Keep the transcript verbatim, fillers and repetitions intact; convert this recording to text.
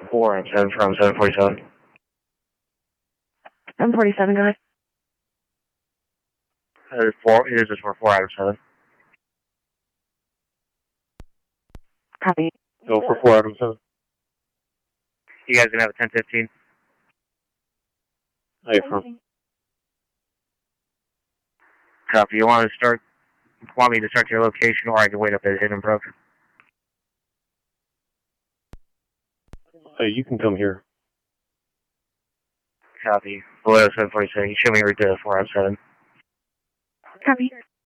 four out of seven from seven forty-seven. seven forty-seven, go ahead. Uh, four, it is just for four out of seven. Copy. Go for four out of seven. You guys gonna have a ten fifteen? How you from? Copy. You want to start? Want me to start your location, or I can wait up at Hindenbrook? Hey, you can come here. Copy. Below seven forty-seven. You show me right there, four out of seven. Copy.